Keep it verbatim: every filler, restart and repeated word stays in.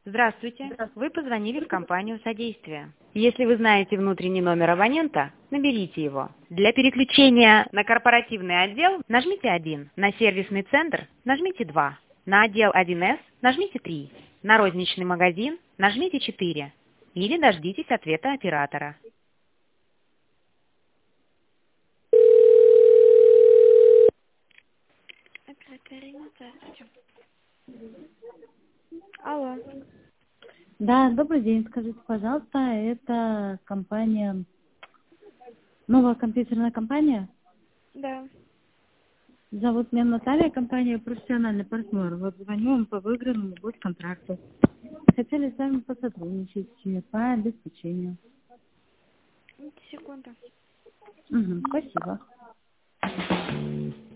Здравствуйте. Вы позвонили в компанию «Содействие». Если вы знаете внутренний номер абонента, наберите его. Для переключения на корпоративный отдел нажмите один, на сервисный центр нажмите два, на отдел один эс нажмите три, на розничный магазин нажмите четыре или дождитесь ответа оператора. Это Карина, здравствуйте. Алло. Да, добрый день. Скажите, пожалуйста, это компания, новая компьютерная компания? Да. Зовут меня Наталья, компания «Профессиональный партнер». Вот звоню вам по выигранному госконтракту. Хотели с вами посотрудничать по обеспечению. Секунду. Угу, спасибо.